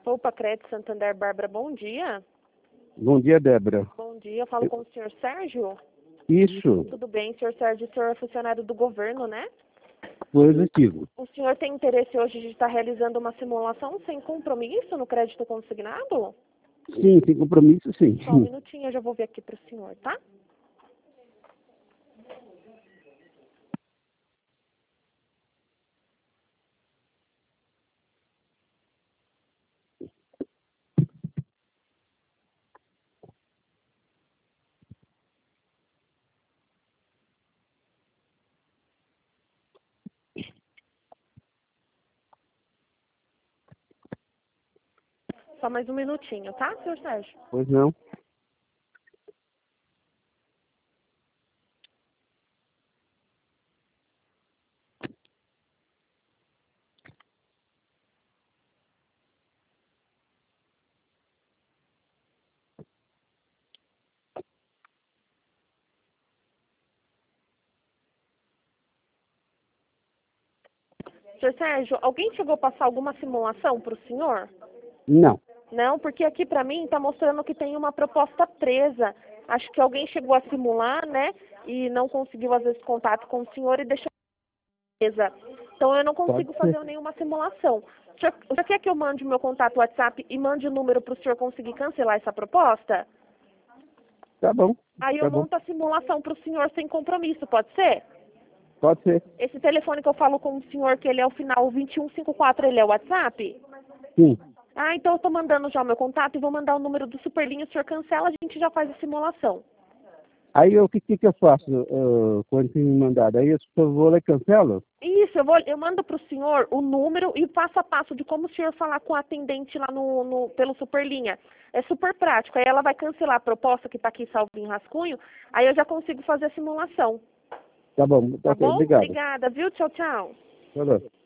Opa, Crédito Santander, Bárbara, bom dia. Bom dia, Débora. Bom dia, eu falo com o senhor Sérgio. Isso, Tudo bem, senhor Sérgio, o senhor é funcionário do governo, né? positivo. O senhor tem interesse hoje de estar realizando uma simulação sem compromisso no crédito consignado? Sim, sem compromisso, sim. Só um minutinho, eu já vou ver aqui para o senhor, tá? Só mais um minutinho, tá, senhor Sérgio? Pois não? Senhor Sérgio, alguém chegou a passar alguma simulação para o senhor? Não. Não, porque aqui para mim está mostrando que tem uma proposta presa. Acho que alguém chegou a simular, né? E não conseguiu, às vezes, contato com o senhor e deixou presa. Então eu não Pode consigo ser. fazer nenhuma simulação. O senhor quer que eu mande o meu contato WhatsApp e mande o número para o senhor conseguir cancelar essa proposta? Tá bom. Aí eu Tá bom. monto a simulação para o senhor sem compromisso, pode ser? Pode ser. Esse telefone que eu falo com o senhor, que ele é o final 2154, ele é o WhatsApp? Sim. Ah, então eu estou mandando já o meu contato e vou mandar o número do Superlinha, o senhor cancela, a gente já faz a simulação. Aí o que eu faço quando tem me mandado? Aí eu só vou lá e cancelo? Isso, eu mando para o senhor o número e o passo a passo de como o senhor falar com a atendente lá pelo Superlinha. É super prático. Aí ela vai cancelar a proposta que está aqui salvo em rascunho, aí eu já consigo fazer a simulação. Tá bom. Tá Ok, bom? obrigado. Obrigada, viu? Tchau, tchau. Falou.